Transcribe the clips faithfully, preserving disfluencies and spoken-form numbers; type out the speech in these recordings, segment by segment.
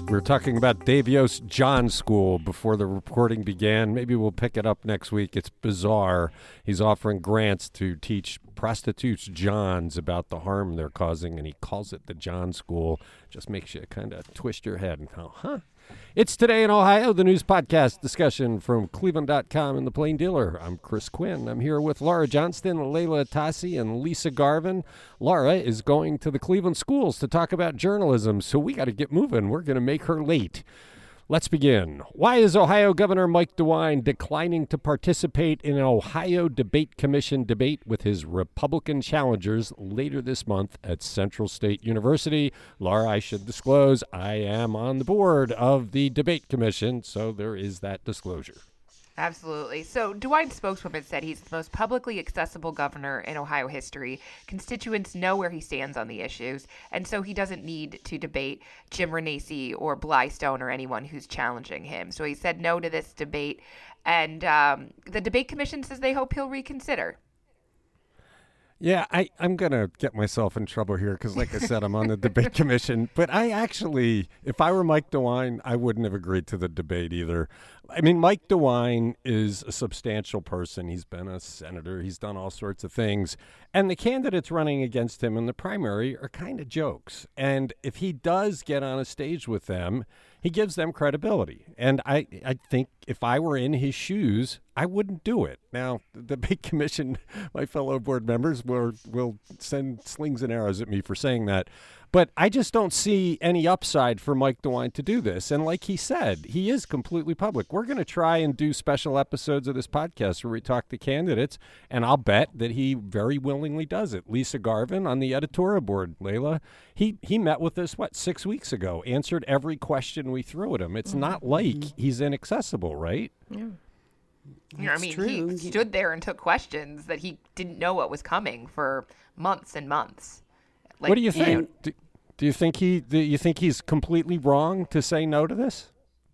We were talking about Dave Yost John School before the reporting began. Maybe we'll pick it up next week. It's bizarre. He's offering grants to teach prostitutes Johns about the harm they're causing, and he calls it the John School. Just makes you kind of twist your head and go, huh? It's Today in Ohio, the news podcast discussion from Cleveland dot com and The Plain Dealer. I'm Chris Quinn. I'm here with Laura Johnston, Leila Atassi, and Lisa Garvin. Laura is going to the Cleveland schools to talk about journalism, so we got to get moving. We're going to make her late. Let's begin. Why is Ohio Governor Mike DeWine declining to participate in an Ohio Debate Commission debate with his Republican challengers later this month at Central State University? Laura, I should disclose, I am on the board of the Debate Commission, so there is that disclosure. Absolutely. So DeWine's spokeswoman said he's the most publicly accessible governor in Ohio history. Constituents know where he stands on the issues, and so he doesn't need to debate Jim Renacci or Bly Stone or anyone who's challenging him. So he said no to this debate, and um, the Debate Commission says they hope he'll reconsider. Yeah, I, I'm going to get myself in trouble here because, like I said, I'm on the Debate Commission. But I actually, if I were Mike DeWine, I wouldn't have agreed to the debate either. I mean, Mike DeWine is a substantial person. He's been a senator. He's done all sorts of things. And the candidates running against him in the primary are kind of jokes. And if he does get on a stage with them, he gives them credibility. And I, I think if I were in his shoes, I wouldn't do it. Now, the Debate Commission, my fellow board members will, will send slings and arrows at me for saying that. But I just don't see any upside for Mike DeWine to do this. And like he said, he is completely public. We're going to try and do special episodes of this podcast where we talk to candidates, and I'll bet that he very willingly does it. Lisa Garvin on the editorial board, Leila, he, he met with us, what, six weeks ago, answered every question we threw at him. It's mm-hmm. not like he's inaccessible, right? Yeah. You know, I mean, true. He stood there and took questions that he didn't know what was coming for months and months. Like, what do you think? Do, do you think he? Do you think he's completely wrong to say no to this?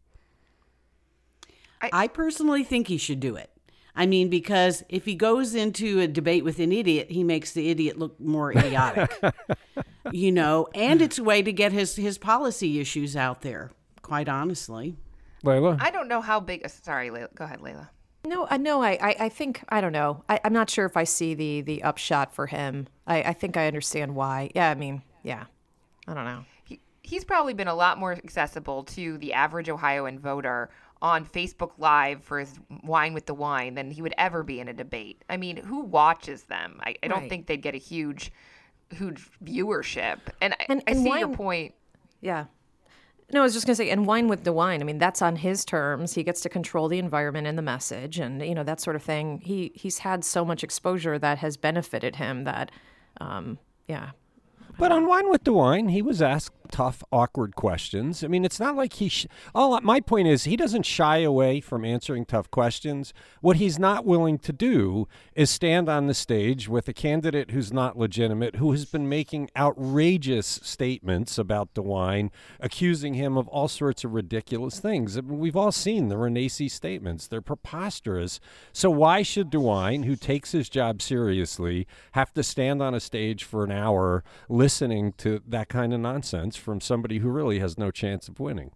I, I personally think he should do it. I mean, because if he goes into a debate with an idiot, he makes the idiot look more idiotic. You know, and it's a way to get his his policy issues out there. Quite honestly, Leila, I don't know how big. Sorry, Leila. Go ahead, Leila. No, uh, no, I, I, I think, I don't know. I, I'm not sure if I see the, the upshot for him. I, I think I understand why. Yeah, I mean, yeah, I don't know. He, he's probably been a lot more accessible to the average Ohioan voter on Facebook Live for his Wine with DeWine than he would ever be in a debate. I mean, who watches them? I, I don't right. think they'd get a huge, huge viewership. And, and I, I and see wine, your point. Yeah. No, I was just going to say, and Wine with DeWine, I mean, that's on his terms. He gets to control the environment and the message and, you know, that sort of thing. He He's had so much exposure that has benefited him that, um, yeah. But on Wine with DeWine, he was asked tough, awkward questions. I mean, it's not like he... Sh- oh, my point is he doesn't shy away from answering tough questions. What he's not willing to do is stand on the stage with a candidate who's not legitimate, who has been making outrageous statements about DeWine, accusing him of all sorts of ridiculous things. I mean, we've all seen the Renacci statements. They're preposterous. So why should DeWine, who takes his job seriously, have to stand on a stage for an hour listening to that kind of nonsense from somebody who really has no chance of winning?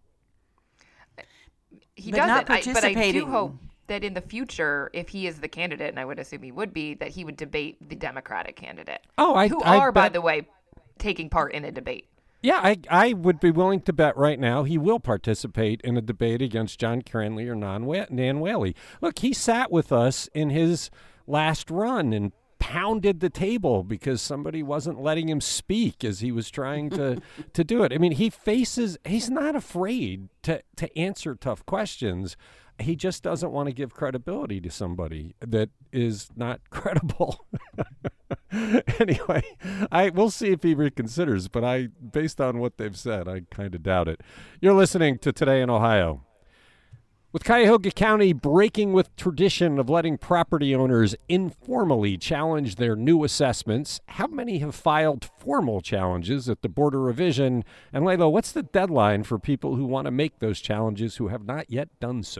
He but doesn't, not I, but I do participating. hope that in the future, if he is the candidate, and I would assume he would be, that he would debate the Democratic candidate. Oh, I who I are, by bet, the way, taking part in a debate. Yeah, I I would be willing to bet right now he will participate in a debate against John Cranley or Nan Whaley. Look, he sat with us in his last run and pounded the table because somebody wasn't letting him speak as he was trying to, to do it. I mean, he faces, he's not afraid to, to answer tough questions. He just doesn't want to give credibility to somebody that is not credible. Anyway, I we'll see if he reconsiders, but I, based on what they've said, I kind of doubt it. You're listening to Today in Ohio. With Cuyahoga County breaking with tradition of letting property owners informally challenge their new assessments, how many have filed formal challenges at the Board of Revision? And Leila, what's the deadline for people who want to make those challenges who have not yet done so?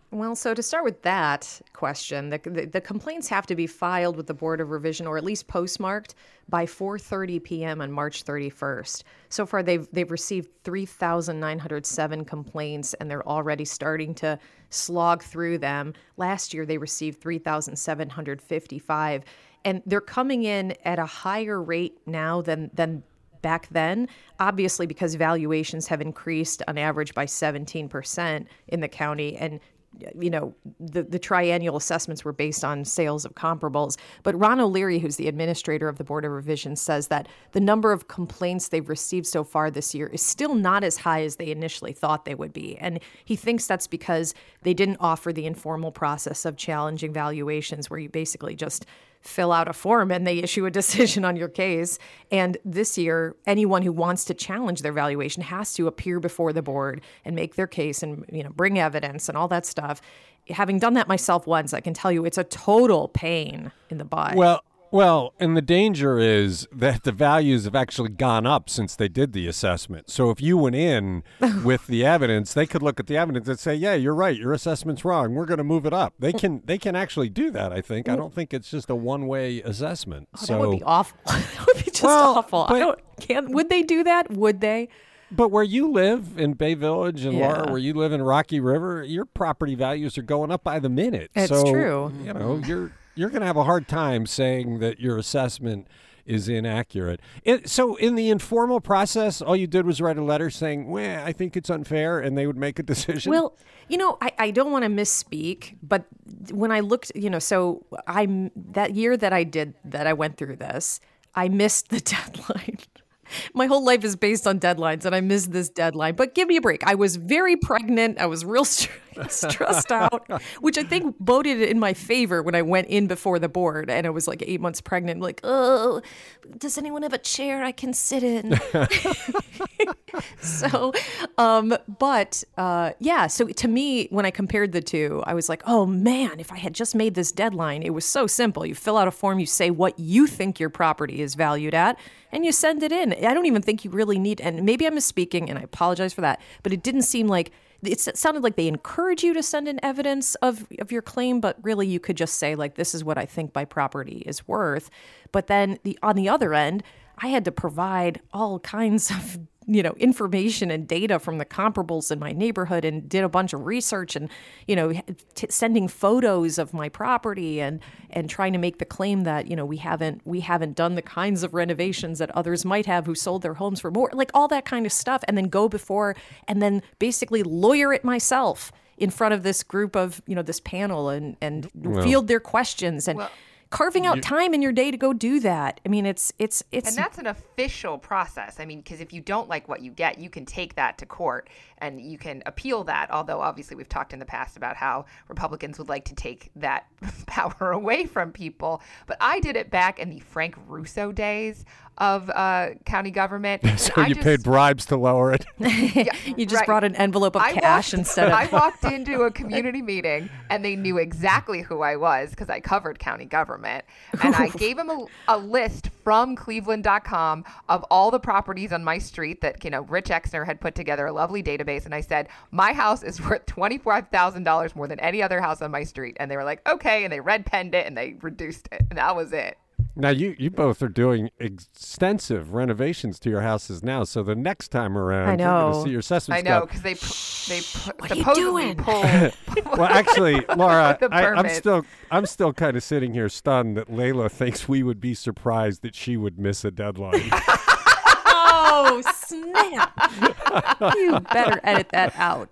Well, so to start with that question, the, the, the complaints have to be filed with the Board of Revision or at least postmarked by four thirty p.m. on March thirty-first. So far, they've they've received three thousand nine hundred seven complaints, and they're already starting to slog through them. Last year, they received three thousand seven hundred fifty-five, and they're coming in at a higher rate now than than back then, obviously because valuations have increased on average by seventeen percent in the county, and you know, the, the triennial assessments were based on sales of comparables. But Ron O'Leary, who's the administrator of the Board of Revision, says that the number of complaints they've received so far this year is still not as high as they initially thought they would be. And he thinks that's because they didn't offer the informal process of challenging valuations where you basically just fill out a form and they issue a decision on your case. And this year, anyone who wants to challenge their valuation has to appear before the board and make their case and, you know, bring evidence and all that stuff. Having done that myself once, I can tell you it's a total pain in the butt. Well, well, and the danger is that the values have actually gone up since they did the assessment. So if you went in with the evidence, they could look at the evidence and say, yeah, you're right, your assessment's wrong, we're going to move it up. They can they can actually do that, I think. I don't think it's just a one-way assessment. Oh, so that would be awful. That would be just Well, awful. but- I don't, can, would they do that? Would they? But where you live in Bay Village and Yeah. Laura, where you live in Rocky River, your property values are going up by the minute. It's so, true. You know, you're you're going to have a hard time saying that your assessment is inaccurate. It, so in the informal process, all you did was write a letter saying, well, I think it's unfair, and they would make a decision? Well, you know, I, I don't want to misspeak, but when I looked, you know, so I that year that I did that I went through this, I missed the deadline. My whole life is based on deadlines, and I missed this deadline. But give me a break. I was very pregnant. I was real st- stressed out, which I think boded in my favor when I went in before the board, and I was like eight months pregnant. Like, oh, does anyone have a chair I can sit in? so, um, but uh, yeah. So to me, when I compared the two, I was like, oh man, if I had just made this deadline, it was so simple. You fill out a form, you say what you think your property is valued at, and you send it in. I don't even think you really need, and maybe I'm misspeaking, and I apologize for that, but it didn't seem like, it sounded like they encourage you to send in evidence of, of your claim, but really you could just say, like, this is what I think my property is worth. But then the on the other end, I had to provide all kinds of, you know, information and data from the comparables in my neighborhood, and did a bunch of research, and, you know, t- sending photos of my property, and and trying to make the claim that, you know, we haven't we haven't done the kinds of renovations that others might have who sold their homes for more, like all that kind of stuff, and then go before and then basically lawyer it myself in front of this group of, you know, this panel, and and Well, field their questions, and Well, carving out time in your day to go do that. I mean, it's it's it's And that's an official process. I mean, because if you don't like what you get, you can take that to court and you can appeal that. Although, obviously, we've talked in the past about how Republicans would like to take that power away from people. But I did it back in the Frank Russo days of uh, county government. so And I you just- paid bribes to lower it? Yeah, you just right. brought an envelope of I cash walked, instead of I walked into a community meeting and they knew exactly who I was because I covered county government. And I gave them a, a list from cleveland dot com of all the properties on my street that, you know, Rich Exner had put together a lovely database. And I said, my house is worth twenty-five thousand dollars more than any other house on my street. And they were like, okay. And they red penned it and they reduced it. And that was it. Now, you, you both are doing extensive renovations to your houses now, so the next time around, I you're going know. to see your assessment I know, stuff. because they pu- they pu- What are you supposedly doing? pull. Well, actually, Laura, The I, I'm permit. still I'm still kind of sitting here stunned that Layla thinks we would be surprised that she would miss a deadline. oh snap! You better edit that out.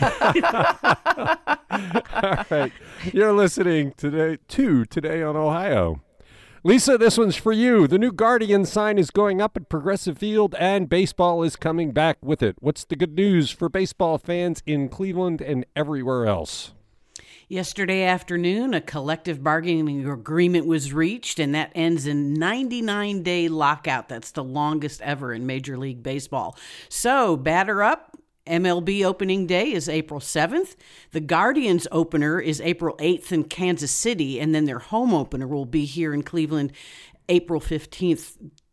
All right. You're listening today to Today on Ohio. Lisa, this one's for you. The new Guardian sign is going up at Progressive Field, and baseball is coming back with it. What's the good news for baseball fans in Cleveland and everywhere else? Yesterday afternoon, a collective bargaining agreement was reached, and that ends in ninety-nine day lockout. That's the longest ever in Major League Baseball. So, batter up. M L B opening day is April seventh. The Guardians opener is April eighth in Kansas City, and then their home opener will be here in Cleveland April fifteenth.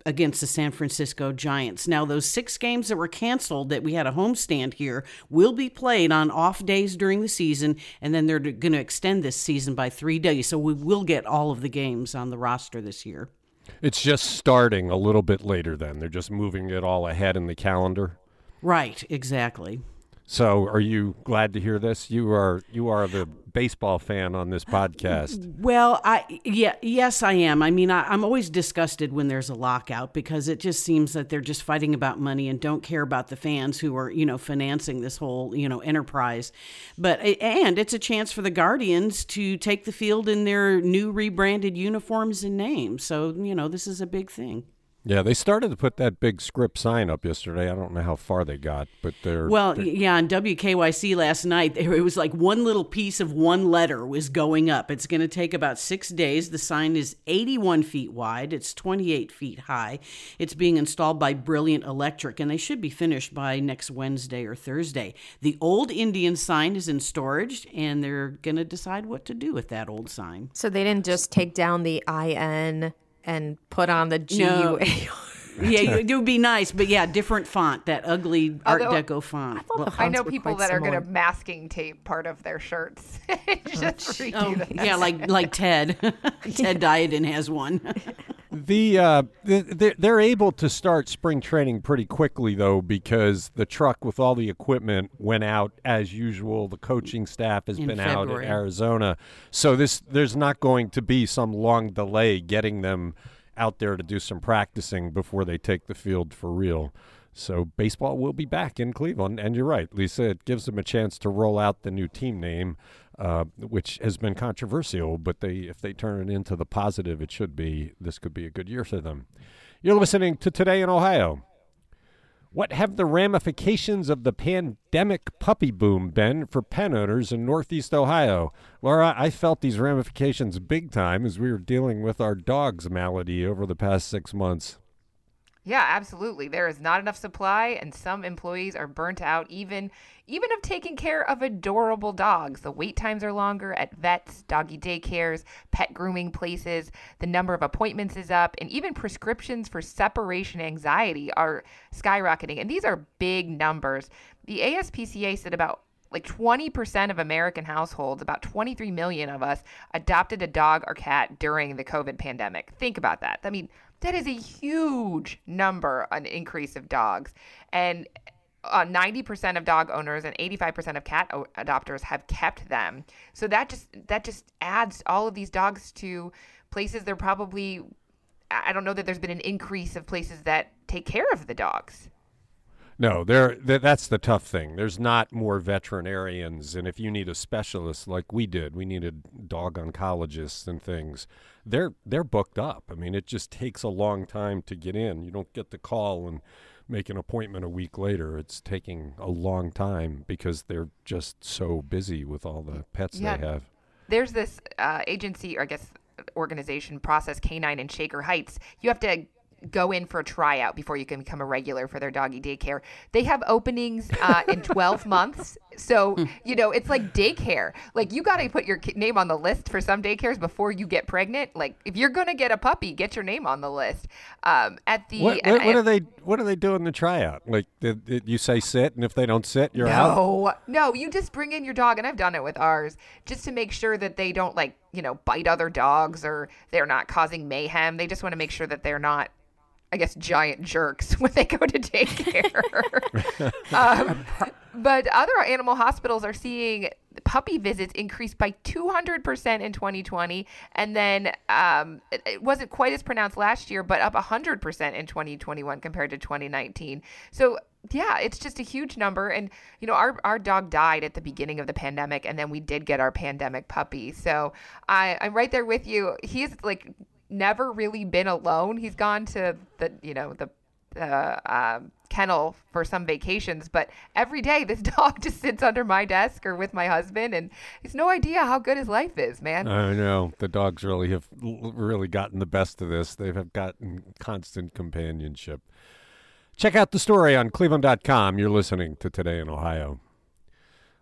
against the San Francisco Giants. Now, those six games that were canceled that we had a homestand here will be played on off days during the season, and then they're going to extend this season by three days. So we will get all of the games on the roster this year. It's just starting a little bit later then. They're just moving it all ahead in the calendar. Right, exactly. So are you glad to hear this? You are you are the baseball fan on this podcast. Well, I yeah, yes, I am. I mean, I, I'm always disgusted when there's a lockout because it just seems that they're just fighting about money and don't care about the fans who are, you know, financing this whole, you know, enterprise. But and it's a chance for the Guardians to take the field in their new rebranded uniforms and names. So, you know, this is a big thing. Yeah, they started to put that big script sign up yesterday. I don't know how far they got, but they're... Well, they're... yeah, on W K Y C last night, it was like one little piece of one letter was going up. It's going to take about six days. The sign is eighty-one feet wide. It's twenty-eight feet high. It's being installed by Brilliant Electric, and they should be finished by next Wednesday or Thursday. The old Indian sign is in storage, and they're going to decide what to do with that old sign. So they didn't just take down the I N and put on the G U A R. No. Yeah, it would be nice, but yeah, different font, that ugly Art Although, Deco font. I thought the I fonts know were people quite that are similar. going to masking tape part of their shirts. Just redo Oh, them. yeah, like like Ted. Ted Diadon has one. The uh, they're, they're able to start spring training pretty quickly, though, because the truck with all the equipment went out as usual. The coaching staff has In been out February. in Arizona. So this there's not going to be some long delay getting them out there to do some practicing before they take the field for real. So baseball will be back in Cleveland. And you're right, Lisa, it gives them a chance to roll out the new team name, uh, which has been controversial. But they, if they turn it into the positive it should be, this could be a good year for them. You're listening to Today in Ohio. What have the ramifications of the pandemic puppy boom been for pet owners in Northeast Ohio? Laura, I felt these ramifications big time as we were dealing with our dog's malady over the past six months. Yeah, absolutely. There is not enough supply, and some employees are burnt out even even of taking care of adorable dogs. The wait times are longer at vets, doggy daycares, pet grooming places. The number of appointments is up, and even prescriptions for separation anxiety are skyrocketing. And these are big numbers. The A S P C A said about like twenty percent of American households, about twenty-three million of us, adopted a dog or cat during the COVID pandemic. Think about that. I mean, that is a huge number, an increase of dogs. And uh, ninety percent of dog owners and eighty-five percent of cat o- adopters have kept them. So that just that just adds all of these dogs to places they're probably, I don't know that there's been an increase of places that take care of the dogs. No, there. Th- that's the tough thing. There's not more veterinarians, and if you need a specialist like we did, we needed dog oncologists and things. They're they're booked up. I mean, it just takes a long time to get in. You don't get the call and make an appointment a week later. It's taking a long time because they're just so busy with all the pets Yeah. they have. There's this uh, agency, or I guess organization, Process Canine in Shaker Heights. You have to go in for a tryout before you can become a regular for their doggy daycare. They have openings uh, in twelve months. So, you know, it's like daycare. Like, you got to put your ki- name on the list for some daycares before you get pregnant. Like, if you're going to get a puppy, get your name on the list. Um, at the What, and what, what I- are they? What are they doing the tryout? Like, did, did you say sit, and if they don't sit, you're out. No, no, you just bring in your dog, and I've done it with ours, just to make sure that they don't, like, you know, bite other dogs or they're not causing mayhem. They just want to make sure that they're not, I guess, giant jerks when they go to daycare. um, but other animal hospitals are seeing puppy visits increase by two hundred percent in twenty twenty. And then um, it, it wasn't quite as pronounced last year, but up one hundred percent in twenty twenty-one compared to twenty nineteen. So, yeah, it's just a huge number. And, you know, our, our dog died at the beginning of the pandemic, and then we did get our pandemic puppy. So I, I'm right there with you. He's like never really been alone. He's gone to the, you know, the uh, um, kennel for some vacations, but every day this dog just sits under my desk or with my husband, and he's no idea how good his life is, man. I know the dogs really have l- really gotten the best of this. They have gotten constant companionship. Check out the story on cleveland dot com. You're listening to Today in Ohio.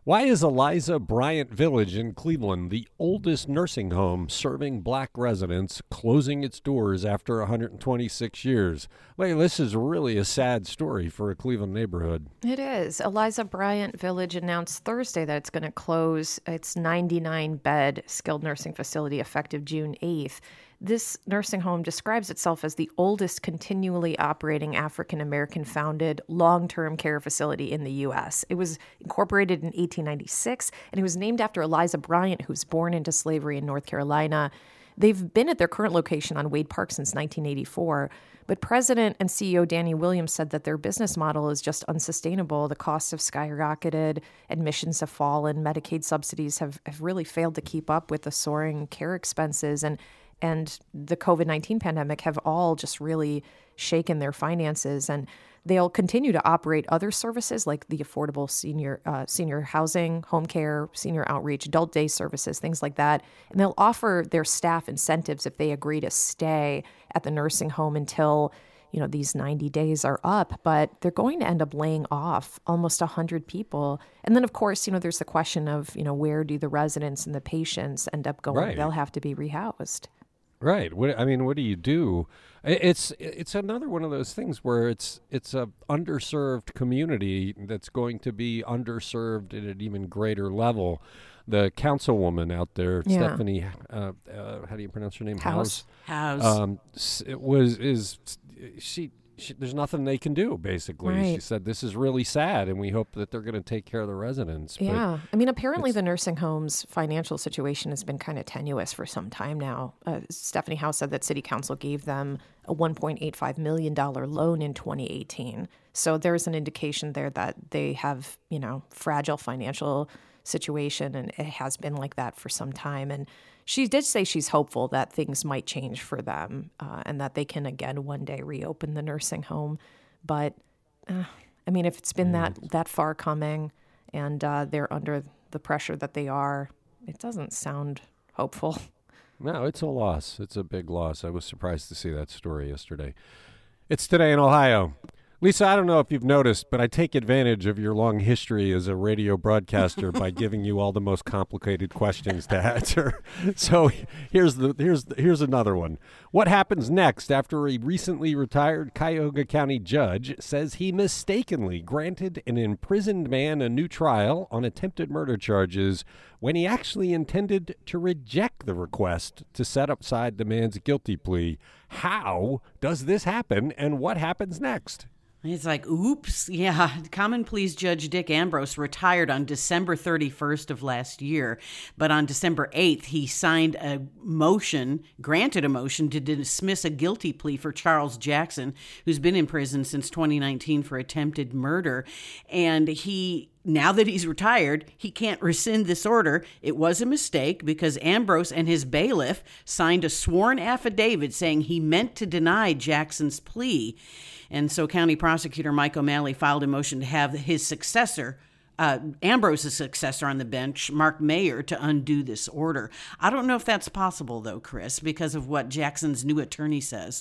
Why is Eliza Bryant Village in Cleveland the oldest nursing home serving black residents closing its doors after one hundred twenty-six years? Well, this is really a sad story for a Cleveland neighborhood. It is. Eliza Bryant Village announced Thursday that it's going to close its ninety-nine bed skilled nursing facility effective June eighth. This nursing home describes itself as the oldest continually operating African-American founded long-term care facility in the U S. It was incorporated in eighteen ninety-six, and it was named after Eliza Bryant, who was born into slavery in North Carolina. They've been at their current location on Wade Park since nineteen eighty-four, but President and C E O Danny Williams said that their business model is just unsustainable. The costs have skyrocketed, admissions have fallen, Medicaid subsidies have, have really failed to keep up with the soaring care expenses, and and the covid nineteen pandemic have all just really shaken their finances. And they'll continue to operate other services like the affordable senior uh, senior housing, home care, senior outreach, adult day services, things like that. And they'll offer their staff incentives if they agree to stay at the nursing home until, you know, these ninety days are up. But they're going to end up laying off almost one hundred people. And then, of course, you know, there's the question of, you know, where do the residents and the patients end up going? Right. They'll have to be rehoused. Right. What, I mean, what do you do? It's it's another one of those things where it's it's a underserved community that's going to be underserved at an even greater level. The councilwoman out there, Yeah. Stephanie, uh, uh, how do you pronounce her name? House. House. Um, s- it was is she, she? There's nothing they can do. Basically, she Right. said this is really sad, and we hope that they're going to take care of the residents. But Yeah. I mean, apparently it's- the nursing home's financial situation has been kind of tenuous for some time now. Uh, Stephanie House said that City Council gave them a one point eight five million dollars loan in twenty eighteen. So there's an indication there that they have, you know, fragile financial situation, and it has been like that for some time. And she did say she's hopeful that things might change for them uh, and that they can again one day reopen the nursing home. But uh, I mean, if it's been that that far coming and uh, they're under the pressure that they are, it doesn't sound hopeful. No, it's a loss. It's a big loss. I was surprised to see that story yesterday. It's Today in Ohio. Lisa, I don't know if you've noticed, but I take advantage of your long history as a radio broadcaster by giving you all the most complicated questions to answer. So here's the here's the, here's another one. What happens next after a recently retired Cuyahoga County judge says he mistakenly granted an imprisoned man a new trial on attempted murder charges when he actually intended to reject the request to set aside the man's guilty plea? How does this happen, and what happens next? It's like, oops. Yeah. Common Pleas Judge Dick Ambrose retired on December thirty-first of last year. But on December eighth, he signed a motion, granted a motion to dismiss a guilty plea for Charles Jackson, who's been in prison since twenty nineteen for attempted murder. And he... Now that he's retired, he can't rescind this order. It was a mistake because Ambrose and his bailiff signed a sworn affidavit saying he meant to deny Jackson's plea. And so County Prosecutor Mike O'Malley filed a motion to have his successor, uh, Ambrose's successor on the bench, Mark Mayer, to undo this order. I don't know if that's possible, though, Chris, because of what Jackson's new attorney says.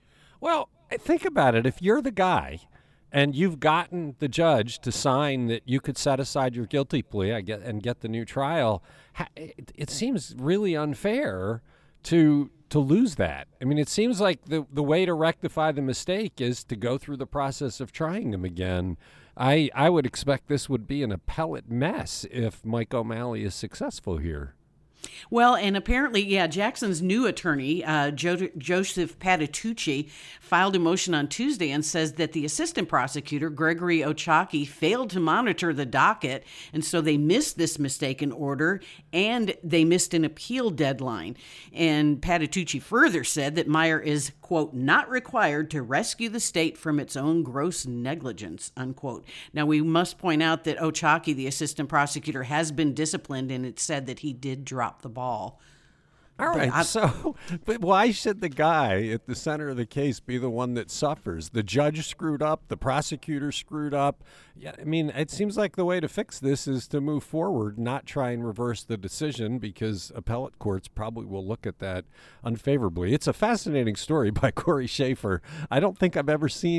Well, think about it. If you're the guy and you've gotten the judge to sign that you could set aside your guilty plea I get, and get the new trial, it, it seems really unfair to to lose that. I mean, it seems like the, the way to rectify the mistake is to go through the process of trying him again. I, I would expect this would be an appellate mess if Mike O'Malley is successful here. Well, and apparently, yeah, Jackson's new attorney, uh, jo- Joseph Patitucci, filed a motion on Tuesday and says that the assistant prosecutor, Gregory Ochaki, failed to monitor the docket, and so they missed this mistaken order, and they missed an appeal deadline. And Patitucci further said that Meyer is, quote, not required to rescue the state from its own gross negligence, unquote. Now, we must point out that Ochaki, the assistant prosecutor, has been disciplined, and it's said that he did drop the ball. All right, so but why should the guy at the center of the case be the one that suffers? The judge screwed up, the prosecutor screwed up. Yeah, I mean, it seems like the way to fix this is to move forward, not try and reverse the decision, because appellate courts probably will look at that unfavorably. It's a fascinating story by Corey Schaefer. I don't think I've ever seen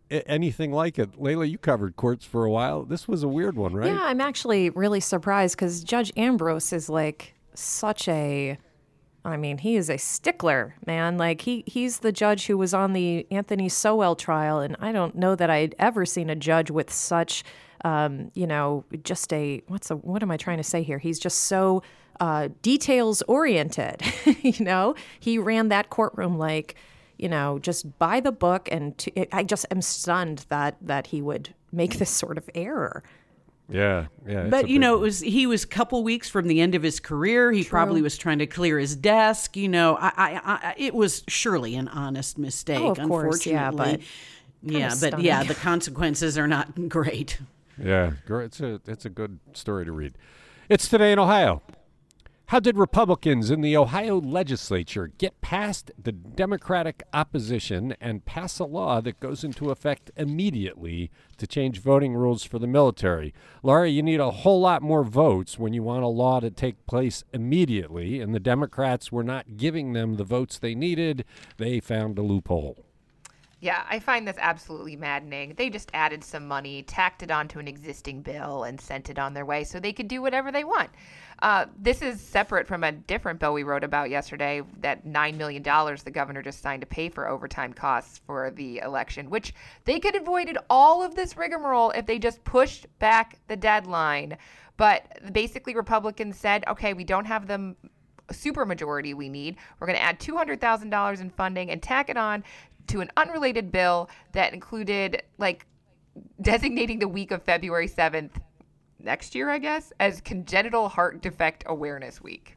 a- anything like it. Layla, you covered courts for a while. This was a weird one, right? Yeah, I'm actually really surprised because Judge Ambrose is like such a, I mean, he is a stickler, man. Like he he's the judge who was on the Anthony Sowell trial, and I don't know that I'd ever seen a judge with such, um, you know, just a what's a what am I trying to say here? He's just so uh, details oriented. You know, he ran that courtroom like, you know, just by the book, and to, I just am stunned that that he would make this sort of error. Yeah, yeah. it's But a you big know, it one. was he was a couple weeks from the end of his career. He probably was trying to clear his desk. You know, I, I, I it was surely an honest mistake. Oh, of course, unfortunately, yeah, but yeah, but stunning. yeah, the consequences are not great. Yeah, gr- it's a it's a good story to read. It's Today in Ohio. How did Republicans in the Ohio legislature get past the Democratic opposition and pass a law that goes into effect immediately to change voting rules for the military? Laura, you need a whole lot more votes when you want a law to take place immediately, and the Democrats were not giving them the votes they needed. They found a loophole. Yeah, I find this absolutely maddening. They just added some money, tacked it onto an existing bill, and sent it on their way so they could do whatever they want. Uh, this is separate from a different bill we wrote about yesterday, that nine million dollars the governor just signed to pay for overtime costs for the election, which they could have avoided all of this rigmarole if they just pushed back the deadline. But basically, Republicans said, okay, we don't have the supermajority we need. We're going to add two hundred thousand dollars in funding and tack it on to an unrelated bill that included, like, designating the week of February seventh next year, I guess, as Congenital Heart Defect Awareness Week.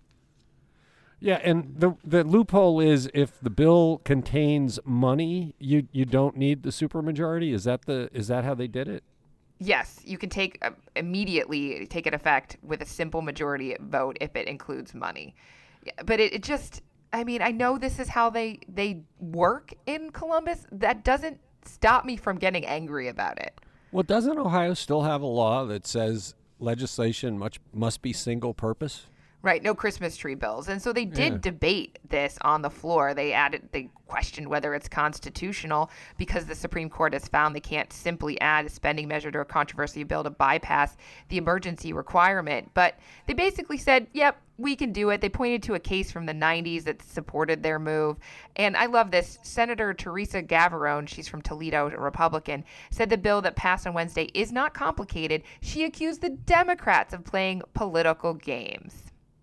Yeah, and the the loophole is if the bill contains money, you you don't need the supermajority. Is that the is that how they did it? Yes, you can take uh, immediately take it effect with a simple majority vote if it includes money. Yeah, but it, it just, I mean, I know this is how they they work in Columbus. That doesn't stop me from getting angry about it. Well, doesn't Ohio still have a law that says legislation much must be single purpose? Right, no Christmas tree bills. And so they did Yeah. debate this on the floor. They added, they questioned whether it's constitutional because the Supreme Court has found they can't simply add a spending measure to a controversy bill to bypass the emergency requirement. But they basically said, yep, we can do it. They pointed to a case from the nineties that supported their move. And I love this. Senator Teresa Gavarone, she's from Toledo, a Republican, said the bill that passed on Wednesday is not complicated. She accused the Democrats of playing political games.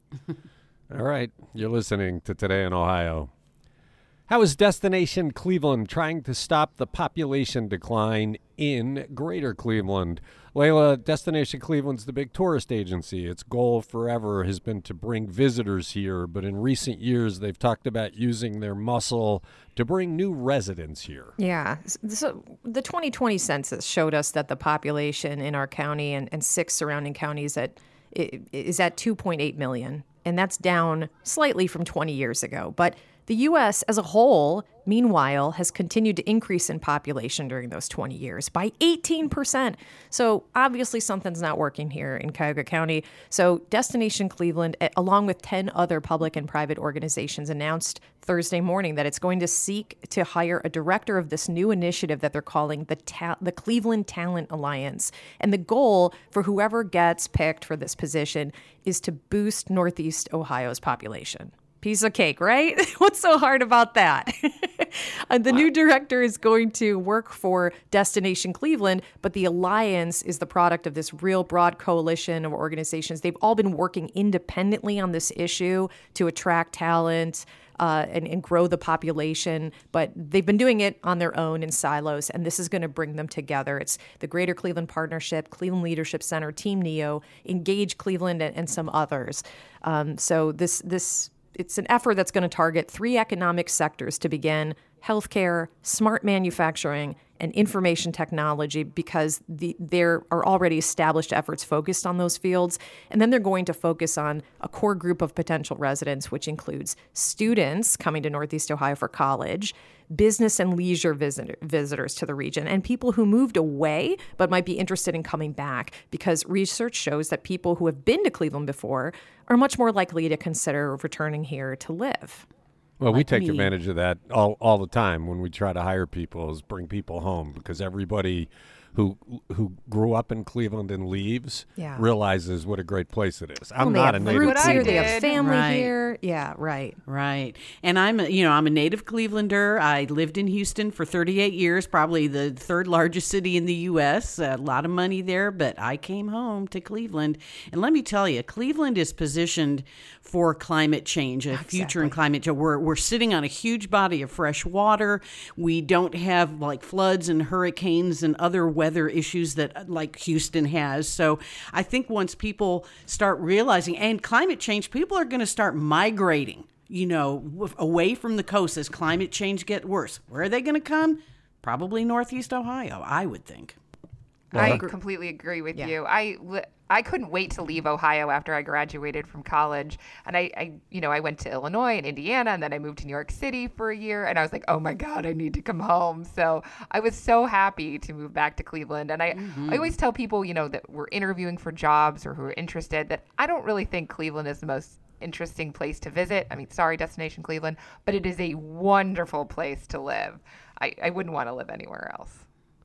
All right, you're listening to Today in Ohio. How is Destination Cleveland trying to stop the population decline in Greater Cleveland? Layla, Destination Cleveland's the big tourist agency. Its goal forever has been to bring visitors here, but in recent years they've talked about using their muscle to bring new residents here. Yeah. So the twenty twenty census showed us that the population in our county and, and six surrounding counties at, is at two point eight million. And that's down slightly from twenty years ago. But the U S as a whole, meanwhile, has continued to increase in population during those twenty years by eighteen percent. So obviously something's not working here in Cuyahoga County. So Destination Cleveland, along with ten other public and private organizations, announced Thursday morning that it's going to seek to hire a director of this new initiative that they're calling the Ta- the Cleveland Talent Alliance. And the goal for whoever gets picked for this position is to boost Northeast Ohio's population. Piece of cake, right? What's so hard about that? And the new director is going to work for Destination Cleveland, but the alliance is the product of this real broad coalition of organizations. They've all been working independently on this issue to attract talent uh, and, and grow the population, but they've been doing it on their own in silos, and this is going to bring them together. It's the Greater Cleveland Partnership, Cleveland Leadership Center, Team NEO, Engage Cleveland, and, and some others. Um, so this this... It's an effort that's going to target three economic sectors to begin: healthcare, smart manufacturing, and information technology, because the, there are already established efforts focused on those fields. And then they're going to focus on a core group of potential residents, which includes students coming to Northeast Ohio for college, business and leisure visitor, visitors to the region, and people who moved away but might be interested in coming back, because research shows that people who have been to Cleveland before are much more likely to consider returning here to live. Well, we like take me. advantage of that all, all the time when we try to hire people, is bring people home, because everybody who who grew up in Cleveland and leaves Yeah. realizes what a great place it is. I'm Well, they not a have native roots What I here. They Clevelander. have did. family Right. here. Yeah, right. Right. And I'm, a- you know, I'm a native Clevelander. I lived in Houston for thirty-eight years, probably the third largest city in the U S. A lot of money there, but I came home to Cleveland. And let me tell you, Cleveland is positioned for climate change, a future in climate change. We're, we're sitting on a huge body of fresh water. We don't have like floods and hurricanes and other weather issues that like Houston has. So I think once people start realizing, and climate change, people are going to start migrating, you know, w- away from the coast as climate change get worse. Where are they going to come? Probably Northeast Ohio, I would think. I completely agree with Yeah. you. I, li- I couldn't wait to leave Ohio after I graduated from college. And I, I, you know, I went to Illinois and Indiana, and then I moved to New York City for a year. And I was like, oh my God, I need to come home. So I was so happy to move back to Cleveland. And I, I always tell people, you know, that we're interviewing for jobs or who are interested, that I don't really think Cleveland is the most interesting place to visit. I mean, sorry, Destination Cleveland, but it is a wonderful place to live. I, I wouldn't want to live anywhere else.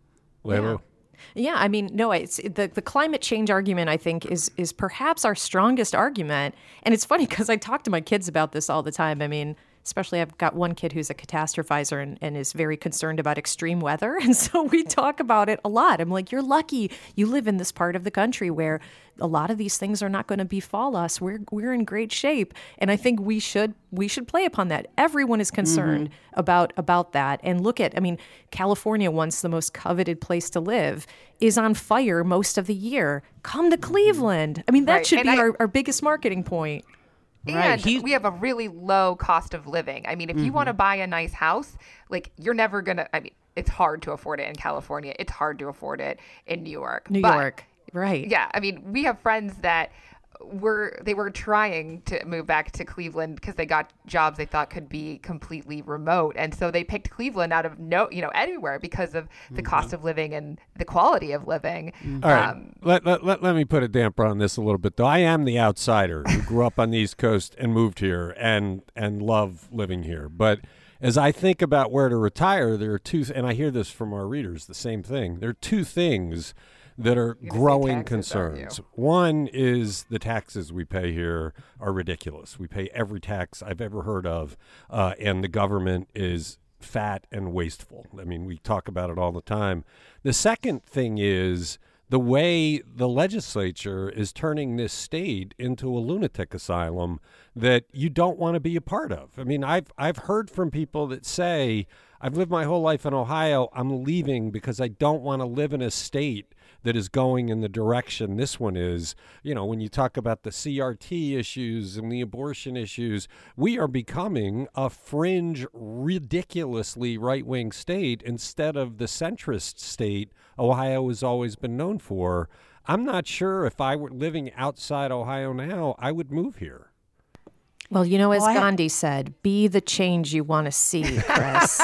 Lalo? Yeah, I mean, no, it's the the climate change argument. I think is is perhaps our strongest argument, and it's funny because I talk to my kids about this all the time. I mean, especially I've got one kid who's a catastrophizer and, and is very concerned about extreme weather, and so we talk about it a lot. I'm like, you're lucky you live in this part of the country where a lot of these things are not going to befall us. We're we're in great shape, and I think we should we should play upon that. Everyone is concerned mm-hmm. about about that. And look at, I mean, California, once the most coveted place to live, is on fire most of the year. Come to Cleveland. I mean, that Right. should And be I- our, our biggest marketing point. And Right. He- we have a really low cost of living. I mean, if you want to buy a nice house, like you're never going to, I mean, it's hard to afford it in California. It's hard to afford it in New York. New But, York, right? Yeah. I mean, we have friends that were, they were trying to move back to Cleveland because they got jobs they thought could be completely remote. And so they picked Cleveland out of no, you know, anywhere because of the cost of living and the quality of living. All right, Um, let, let, let, let me put a damper on this a little bit, though. I am the outsider who grew up on the East Coast and moved here and and love living here. But as I think about where to retire, there are two, and I hear this from our readers, the same thing. There are two things that are You're gonna say growing taxes, aren't you? concerns. One is the taxes we pay here are ridiculous. We pay every tax I've ever heard of, uh, and the government is fat and wasteful. I mean, we talk about it all the time. The second thing is the way the legislature is turning this state into a lunatic asylum that you don't want to be a part of. I mean, I've I've heard from people that say, I've lived my whole life in Ohio. I'm leaving because I don't want to live in a state that is going in the direction this one is. You know, when you talk about the C R T issues and the abortion issues, we are becoming a fringe, ridiculously right-wing state instead of the centrist state Ohio has always been known for. I'm not sure if I were living outside Ohio now, I would move here. Well, you know, as Well, I- Gandhi said, be the change you want to see, Chris.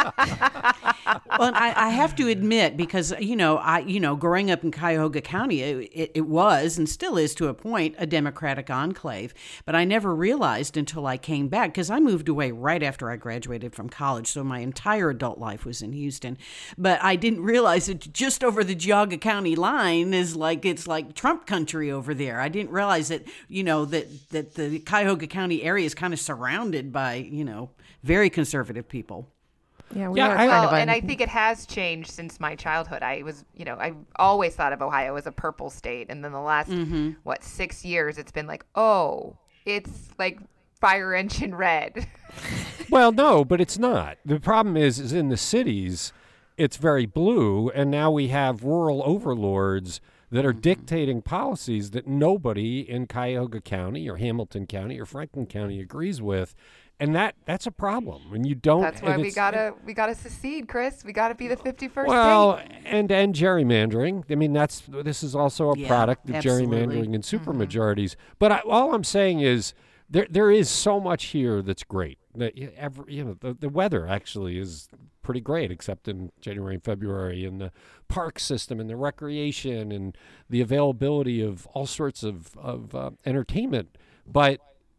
Well, I, I have to admit, because you know, I you know, growing up in Cuyahoga County, it, it, it was and still is to a point a Democratic enclave. But I never realized until I came back, because I moved away right after I graduated from college, so my entire adult life was in Houston. But I didn't realize that just over the Geauga County line is like it's like Trump country over there. I didn't realize that you know that that the Cuyahoga County area is kind of surrounded by you know very conservative people. Yeah, we Yeah, are I- kind Well, of a, and I think it has changed since my childhood. I was, you know, I always thought of Ohio as a purple state, and then the last Mm-hmm. what six years, it's been like, oh, it's like fire engine red. Well, no, but it's not. The problem is, is in the cities, it's very blue, and now we have rural overlords that are dictating policies that nobody in Cuyahoga County or Hamilton County or Franklin County agrees with, and that that's a problem. When you don't, That's why and we it's- gotta we gotta secede, Chris. We gotta be the fifty-first Well, state. and and gerrymandering. I mean, that's this is also a Yeah, product of absolutely. gerrymandering and supermajorities. But I, all I'm saying is there there is so much here that's great. That y- every, you know, the, the weather actually is pretty great, except in January and February, and the park system and the recreation and the availability of all sorts of of uh, entertainment. But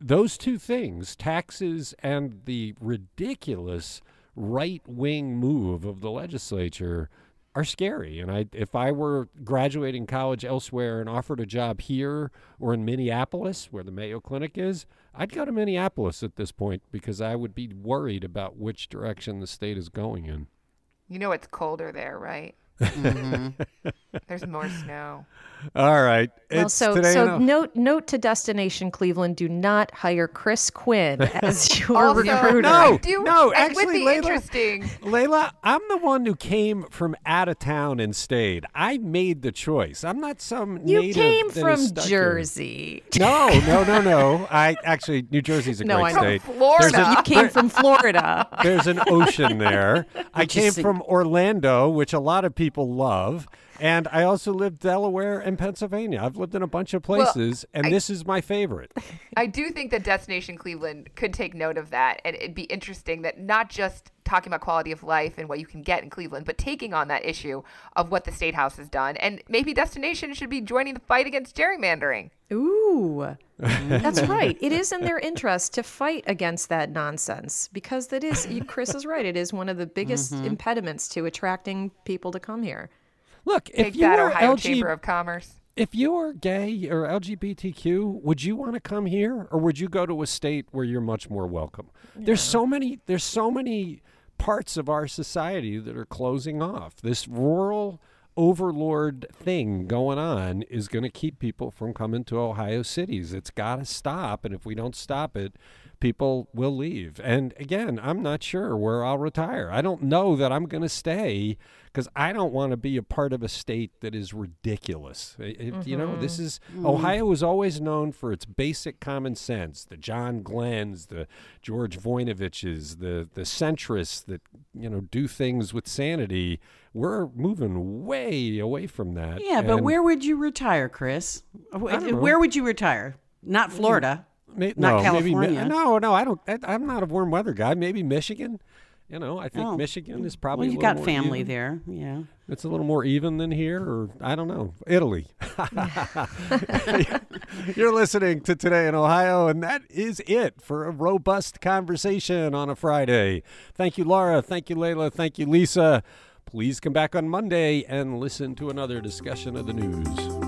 those two things, taxes and the ridiculous right-wing move of the legislature, are scary. And I, if I were graduating college elsewhere and offered a job here or in Minneapolis, where the Mayo Clinic is, I'd go to Minneapolis at this point because I would be worried about which direction the state is going in. You know it's colder there, right? Mm-hmm. There's more snow. All right. Well, It's so today so in note note to Destination Cleveland: do not hire Chris Quinn as your Also, recruiter. No, Do, no, it actually, would be Layla- interesting. Layla, I'm the one who came from out of town and stayed. I made the choice. I'm not some You native came that is from stuck here. Jersey. No, no, no, no. I actually, New Jersey's a No, great I know. state. From Florida. There's, a- You came from Florida. there's an ocean there. I Which came is a- from Orlando, which a lot of people love. And I also lived Delaware and Pennsylvania. I've lived in a bunch of places, and I- this is my favorite. I do think that Destination Cleveland could take note of that, and it'd be interesting that not just talking about quality of life and what you can get in Cleveland, but taking on that issue of what the State House has done, and maybe Destination should be joining the fight against gerrymandering. Ooh, that's right. It is in their interest to fight against that nonsense because that is, Chris is right. It is one of the biggest impediments to attracting people to come here. Look, Take if you that, were Ohio L G Chamber of Commerce. If you're gay or L G B T Q, would you want to come here, or would you go to a state where you're much more welcome? There's so many. There's so many parts of our society that are closing off. This rural overlord thing going on is going to keep people from coming to Ohio cities. It's got to stop, and if we don't stop it, people will leave. And again, I'm not sure where I'll retire. I don't know that I'm going to stay because I don't want to be a part of a state that is ridiculous. It- it- You know, this is Ohio is always known for its basic common sense. The John Glenns, the George Voinoviches, the the centrists that you know do things with sanity. We're moving way away from that. Yeah, but And where would you retire, Chris? don't know. Where would you retire? Not Florida. May- Not no, maybe Mi- California. no, no, I don't. I, I'm not a warm weather guy. Maybe Michigan. You know, I think Oh. Michigan is probably. Well, a you've little got more family even. there. Yeah. It's a little more even than here, or I don't know. Italy. You're listening to Today in Ohio, and that is it for a robust conversation on a Friday. Thank you, Laura. Thank you, Layla. Thank you, Lisa. Please come back on Monday and listen to another discussion of the news.